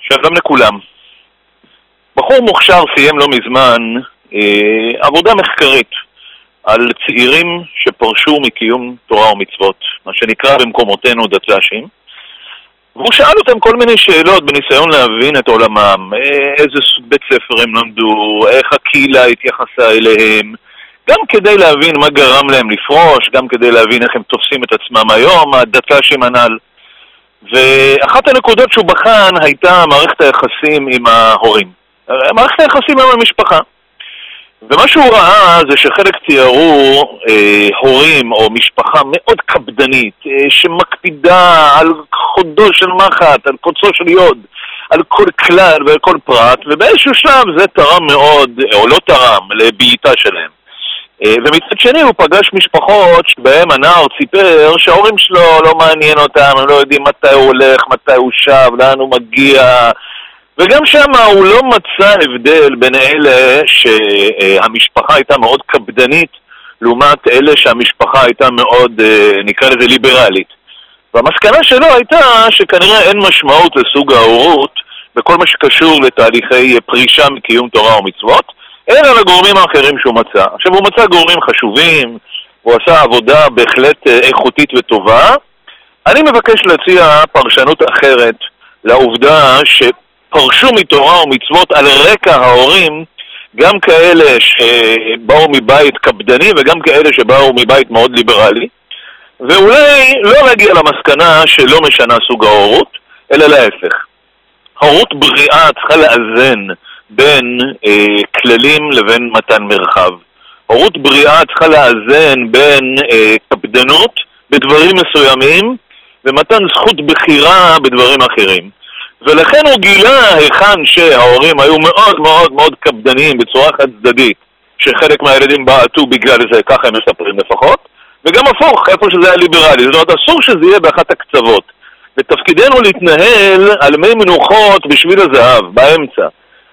שלום לכולם. בחור מוכשר סיים לא מזמן עבודה מחקרית על צעירים שפרשו מקיום תורה ומצוות, מה שנקרא במקומותינו דתל"שים, והוא שאל אותם כל מיני שאלות בניסיון להבין את עולמם, איזה בית ספר הם למדו, איך הקהילה התייחסה אליהם, גם כדי להבין מה גרם להם לפרוש, גם כדי להבין איך הם תופסים את עצמם היום, הדתל"שים הנ"ל. ואחת הנקודות שהוא בחן הייתה מערכת היחסים עם ההורים, מערכת היחסים עם המשפחה. ומה שהוא ראה זה שחלק תיארו הורים או משפחה מאוד קפדנית, שמקפידה על חודו של מחט, על קוצו של יוד, על כל כלל ועל כל פרט, ובאיזשהו שלב זה תרם מאוד, או לא תרם, לבעיטה שלהם. ומצד שני הוא פגש משפחות שבהם הנער סיפר שההורים שלו לא מעניין אותם, הם לא יודעים מתי הוא הולך, מתי הוא שב, לאן הוא מגיע, וגם שם הוא לא מצא הבדל בין אלה שהמשפחה הייתה מאוד קפדנית לעומת אלה שהמשפחה הייתה מאוד, נקרא לזה, ליברלית. והמסקנה שלו הייתה שכנראה אין משמעות לסוג ההורות בכל מה שקשור לתהליכי פרישה מקיום תורה ומצוות, אלא לגורמים האחרים שהוא מצא. עכשיו הוא מצא גורמים חשובים, הוא עשה עבודה בהחלט איכותית וטובה. אני מבקש להציע פרשנות אחרת לעובדה שפרשו מתורה ומצוות על רקע ההורים, גם כאלה שבאו מבית קפדני וגם כאלה שבאו מבית מאוד ליברלי, ואולי לא להגיע למסקנה שלא משנה סוג ההורות, אלא להפך. ההורות בריאה צריכה לאזן בין כללים לבין מתן מרחב. הורות בריאה צריכה לאזן בין קפדנות בדברים מסוימים ומתן זכות בחירה בדברים אחרים. ולכן הוא גילה היכן שההורים היו מאוד מאוד מאוד קפדניים בצורה חד צדדית, שחלק מהילדים בעטו בגלל זה, ככה הם מספרים לפחות, וגם הפוך, איפה שזה היה ליברלי. זאת אומרת, אסור שזה יהיה באחת הקצוות. ותפקידנו להתנהל על מי מנוחות בשביל הזהב, באמצע.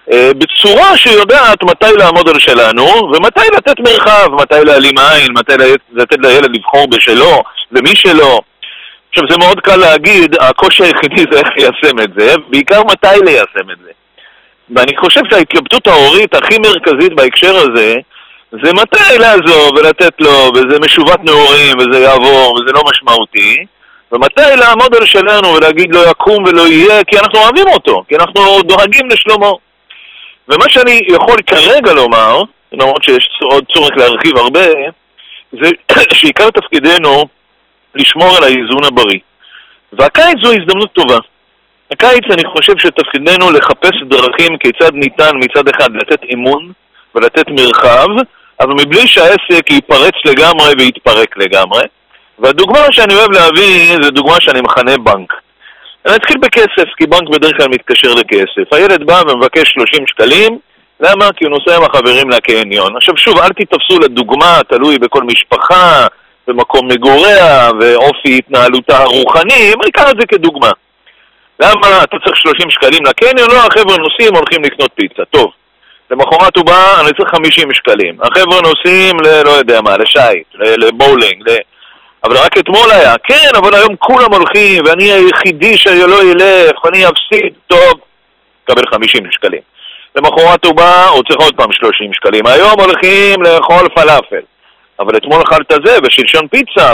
בצורה שיודעת מתי לעמוד על שלנו ומתי לתת מרחב, מתי להעלים עין, מתי לתת לילד לבחור בשלו ומי שלו. עכשיו זה מאוד קל להגיד, הקושי היחידי זה איך ליישם את זה, בעיקר מתי ליישם את זה. ואני חושב שההתלבטות ההורית הכי מרכזית בהקשר הזה זה מתי לעזור ולתת לו, וזה משובת נעורים וזה יעבור וזה לא משמעותי, ומתי לעמוד על שלנו ולהגיד לא יקום ולא יהיה, כי אנחנו אוהבים אותו, כי אנחנו דואגים לשלומו. ומה שאני יכול כרגע לומר, למרות שיש עוד צורך להרחיב הרבה, זה שעיקר תפקידנו לשמור על האיזון הבריא. והקיץ זו הזדמנות טובה. הקיץ אני חושב שתפקידנו לחפש דרכים כיצד ניתן מצד אחד לתת אמון ולתת מרחב, אבל מבלי שהעסק ייפרץ לגמרי ויתפרק לגמרי. והדוגמה שאני אוהב להביא זה דוגמה שאני מכנה בנק. אני אתחיל בכסף, כי בנק בדרך כלל מתקשר לכסף. הילד בא ומבקש 30 שקלים, למה? כי הוא נוסע עם החברים לקניון. עכשיו שוב, אל תתפסו לדוגמה, תלוי בכל משפחה, במקום מגוריה ואופי התנהלותה הרוחני, אבל ניקח את זה כדוגמה. למה? אתה צריך 30 שקלים לקניון? לא, החבר'ה נוסעים, הולכים לקנות פיצה. טוב, למחרת הוא בא, אני צריך 50 שקלים. החבר'ה נוסעים לא יודע מה, לשייט, לבולינג, אבל רק אתמול היה, כן, אבל היום כולם הולכים, ואני היחידי שלא ילך, ואני אפסיד, טוב, קבל 50 שקלים. למחרת הוא בא, הוא צריך עוד פעם 30 שקלים. היום הולכים לאכול פלאפל. אבל אתמול אכלת זה, ושלשון פיצה,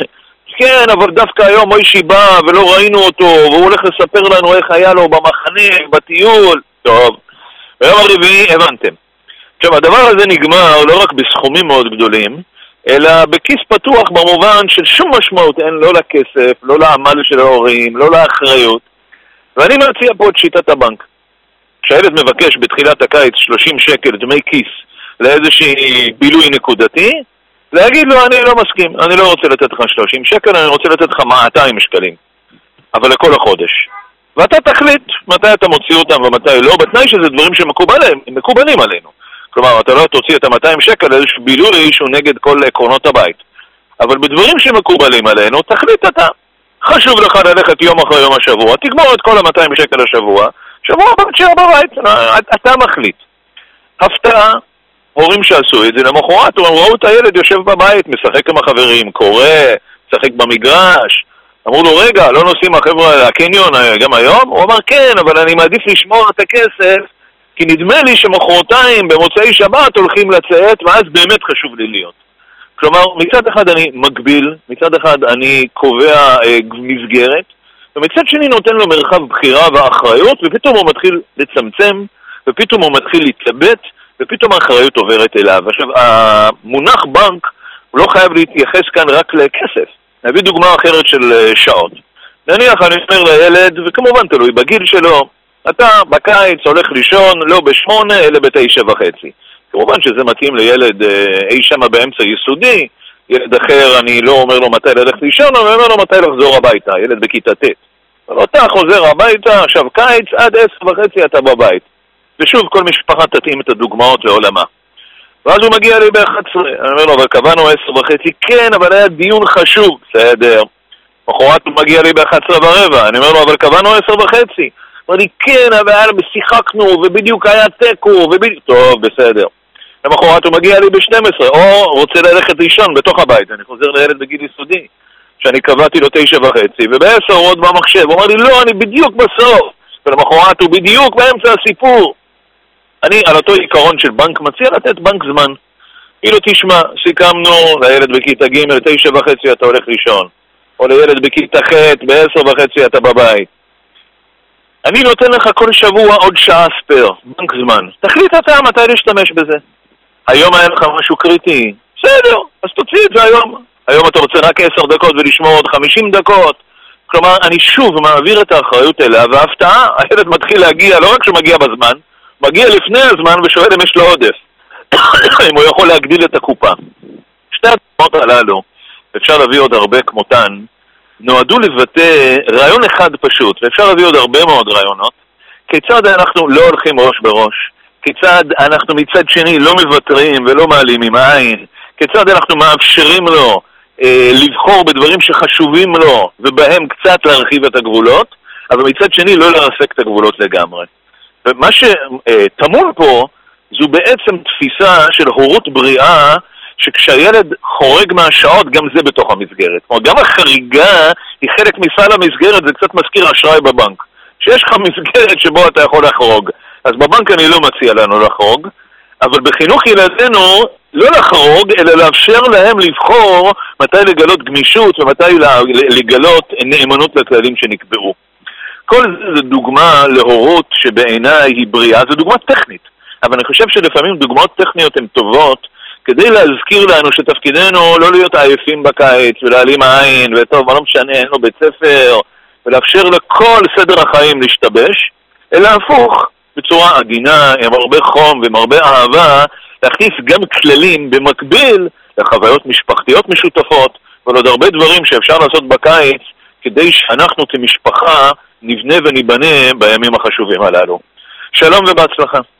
כן, אבל דווקא היום מוישי בא, ולא ראינו אותו, והוא הולך לספר לנו איך היה לו במחנה, בטיול, טוב. ביום הרביעי, הבנתם. עכשיו, הדבר הזה נגמר לא רק בסכומים מאוד גדולים, אלא בכיס פתוח במובן של שום משמעות, אין לא לכסף, לא לעמל של ההורים, לא לאחריות. ואני מציע פה את שיטת הבנק. כשהילד מבקש בתחילת הקיץ 30 שקל דמי כיס לאיזושהי בילוי נקודתי, להגיד לו אני לא מסכים, אני לא רוצה לתת לך 30 שקל, אני רוצה לתת לך 200 שקלים. אבל לכל החודש. ואתה תחליט מתי אתה מוציא אותם ומתי לא, בתנאי שזה דברים שמקובלים עלינו. כלומר, אתה לא תוציא את ה-200 שקל איזשהו בילוי שהוא נגד כל עקרונות הבית. אבל בדברים שמקובלים עלינו, תחליט אתה. חשוב לך ללכת יום אחרי יום השבוע, תגמור את כל ה-200 שקל השבוע, שבוע הבא תשאר בבית, אתה מחליט. הפתעה, הורים שעשו את זה למחרת, ראו את הילד יושב בבית, משחק עם החברים, קורא, משחק במגרש, אמרו לו, רגע, לא נוסעים החבר'ה לקניון גם היום? הוא אמר, כן, אבל אני מעדיף לשמור את הכסף, כי נדמה לי שמחרתיים במוצאי שבת הולכים לצאת, ואז באמת חשוב לי להיות. כלומר, מצד אחד אני מגביל, מצד אחד אני קובע מסגרת, ומצד שני נותן לו מרחב בחירה ואחריות, ופתאום הוא מתחיל לצמצם, ופתאום הוא מתחיל להתלבט, ופתאום האחריות עוברת אליו. עכשיו, המונח בנק הוא לא חייב להתייחס כאן רק לכסף. נביא דוגמה אחרת של שעות. נניח אני אומר לילד, וכמובן תלוי בגיל שלו, אתה בקיץ הולך לישון לא ב8 אלא ב9:30. כמובן שזה מתאים לילד אי שמה באמצע יסודי, ילד אחר אני לא אומר לו מתי ללכת לישון, אני אומר לו מתי לחזור הביתה, ילד בכיתה ט'. אבל אתה חוזר הביתה, עכשיו קיץ, עד 10:30 אתה בבית. ושוב, כל משפחה תתאים את הדוגמאות לעולמה. ואז הוא מגיע לי ב11, אני אומר לו, אבל קבענו 10:30, כן, אבל היה דיון חשוב, בסדר. מחרת הוא מגיע לי ב11:15, אני אומר לו, אבל קבענו 10:30. הוא אומר לי, כן, אבל שיחקנו, ובדיוק היה טקו, טוב, בסדר. למחרת הוא מגיע לי ב12, או רוצה ללכת לישון בתוך הבית, אני חוזר לילד בגיל יסודי, שאני קבעתי לו 9:30, וב10 הוא עוד במחשב, הוא אומר לי, לא, אני בדיוק בסוף, ולמחרת הוא בדיוק באמצע הסיפור. אני על אותו עיקרון של בנק מציע לתת בנק זמן. כאילו תשמע, סיכמנו לילד בכיתה ג' 9:30 אתה הולך לישון, או לילד בכיתה ח' ב10:30 אתה בבית. אני נותן לך כל שבוע עוד שעה ספר, בנק זמן. תחליט אתה מתי להשתמש בזה. היום היה לך משהו קריטי, בסדר, אז תוציא את זה היום. היום אתה רוצה רק 10 דקות ולשמור עוד 50 דקות. כלומר, אני שוב מעביר את האחריות אליה, וההפתעה, הילד מתחיל להגיע, לא רק שהוא מגיע בזמן, מגיע לפני הזמן ושואל אם יש לו עודף. אם הוא יכול להגדיל את הקופה. שתי הדוגמאות הללו, אפשר להביא עוד הרבה כמותן, נועדו לבטא רעיון אחד פשוט, ואפשר להביא עוד הרבה מאוד רעיונות, כיצד אנחנו לא הולכים ראש בראש, כיצד אנחנו מצד שני לא מוותרים ולא מעלים עם העין, כיצד אנחנו מאפשרים לו לבחור בדברים שחשובים לו, ובהם קצת להרחיב את הגבולות, אבל מצד שני לא לרסק את הגבולות לגמרי. ומה שתמול פה, זו בעצם תפיסה של הורות בריאה, שכשהילד חורג מהשעות, גם זה בתוך המסגרת. כלומר, גם החריגה היא חלק מסל המסגרת, זה קצת מזכיר אשראי בבנק. שיש לך מסגרת שבו אתה יכול לחרוג. אז בבנק אני לא מציע לנו לחרוג, אבל בחינוך ילדינו לא לחרוג, אלא לאפשר להם לבחור מתי לגלות גמישות ומתי לגלות נאמנות לכללים שנקבעו. כל זה דוגמה להורות שבעיניי היא בריאה, זו דוגמה טכנית. אבל אני חושב שלפעמים דוגמאות טכניות הן טובות, כדי להזכיר לנו שתפקידנו לא להיות עייפים בקיץ ולהעלים העין, וטוב, מה לא משנה, אין לו בית ספר, ולאפשר לכל סדר החיים להשתבש, אלא הפוך, בצורה עדינה, עם הרבה חום ועם הרבה אהבה, להכניס גם כללים במקביל לחוויות משפחתיות משותפות, ועוד הרבה דברים שאפשר לעשות בקיץ, כדי שאנחנו כמשפחה נבנה וניבנה בימים החשובים הללו. שלום ובהצלחה.